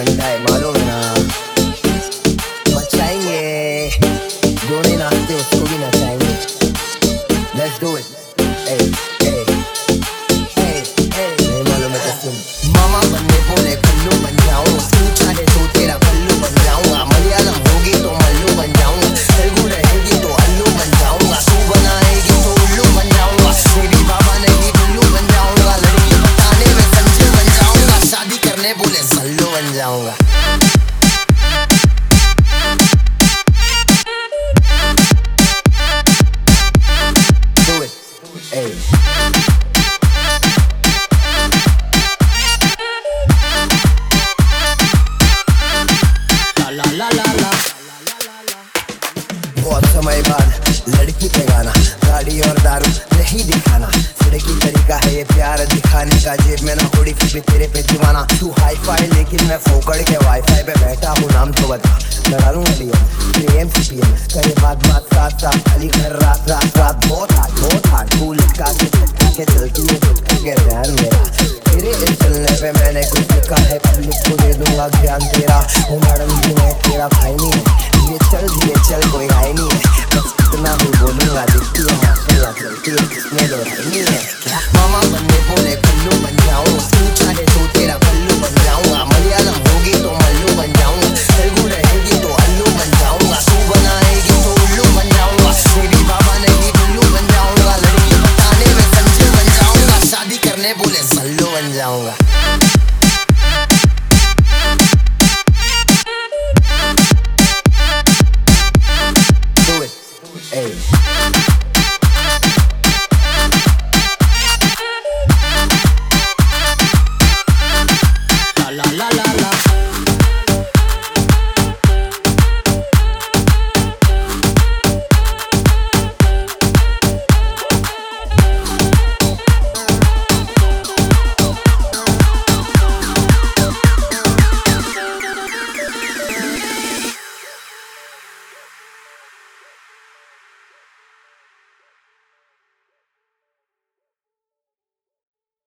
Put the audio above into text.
बंदा है मालूम है ना, मचाएंगे जो नहीं नाचते उसको भी नचाएंगे। Let's do it. Hey, hey, hey, hey. नहीं मालूम है तो सुन। मामा बनने बोले कल्लू बन जाऊँ, पूछा है तो तेरा कल्लू बन जाऊँगा। मलयालम होगी तो मल्लू बन जाऊँगा, तेलुगु रहेगी तो अल्लू बन जाऊँगा। तू बनाएगी तो उल्लू बन जाऊँगा, बेबी बाबा नहीं बिल्लू बन जाऊँगा। लड़की बताने में संजय बन जाऊँगा, शादी करने बोले सल्लू बन जाऊँगा। बहुत समय बाद लड़की पे गाना, गाड़ी और दारू नहीं दिखाना। लड़की तरीका है ये प्यार दिखाने का, जेब में ना थोड़ी फिर भी तेरे पे दीवाना। तू हाई फाई लेकिन मैं फोकड़ के वाईफाई पे बैठा हूँ, नाम तो बता। लड़ा लूंगा प्रेम सीपीएम करे बात साथ साथ, खाली घर रात रात रात। बहुत हार्ड तू लिखा के चलती है के ध्यान मेरा। तेरे इस चलने पे मैंने कुछ लिखा है, पब्लिक को दे दूंगा ज्ञान तेरा। वो मैडम जी मैं तेरा भाई नहीं है, ये चल कोई हाई नहीं है। बस इतना भी बोलूंगा, दिखती है माशाल्लाह चलती है, किसने दो नहीं है क्या। मामा